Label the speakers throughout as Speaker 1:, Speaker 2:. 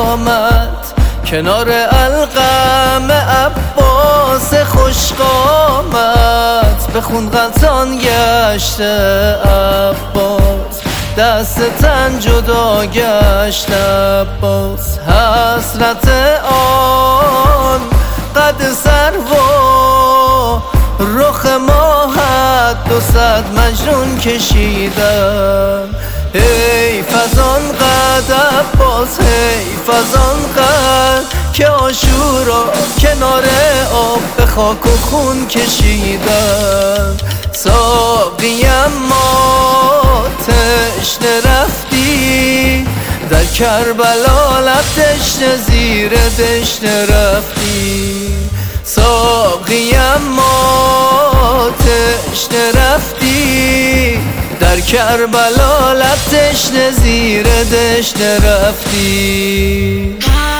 Speaker 1: آمد کنار القم عباس خوشقامت، به خون غلطان گشته عباس، دست تن جدا گشت عباس. حسرت آن قد سروا رخ ماهت 200 مجنون کشیدم. حیف از آن قد عباس، حیف از آن قد که عاشورا کنار آب به خاک و خون کشیدم. ساقیم ما تشنه رفتی در کربلا، لب تشنه زیر دشنه رفتی. ساقیم ما تشنه رفتی در کربلا، لب تشنه زیر دشنه رفتی.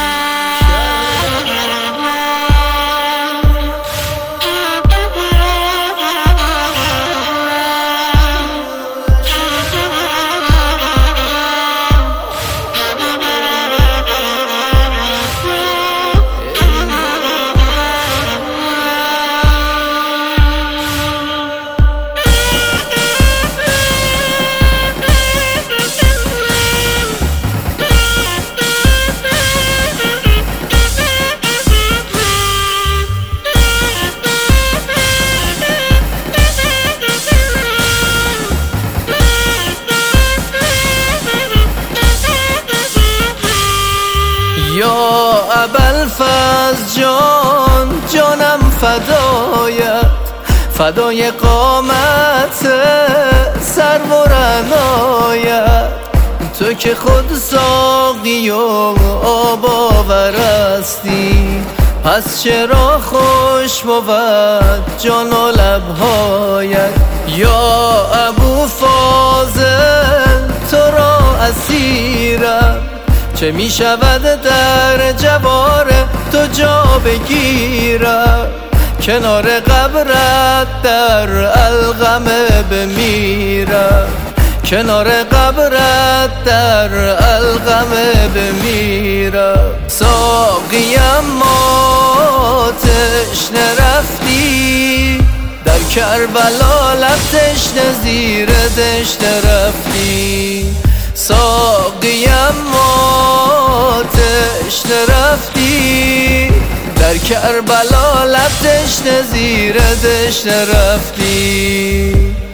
Speaker 1: یا ابوالفضل جان، جانم فدایت، فدای قامت سرو و رعنایت. تو که خود ساقی و آب آورستی، پس چرا خوش بود جان و لبهایت. یا ابوالفضل تو را اسیرم، چه می شود در جوار تو جا بگیرم. کنار قبرت در القم بمیرم، کنار قبرت در القم بمیرم. ساقیم ما تشنه رفتی در کربلا، لب تشنه زیر دشنه رفتی. ساقیم ما تشنه رفتی در کربلا، لب تشنه زیر دشنه رفتی.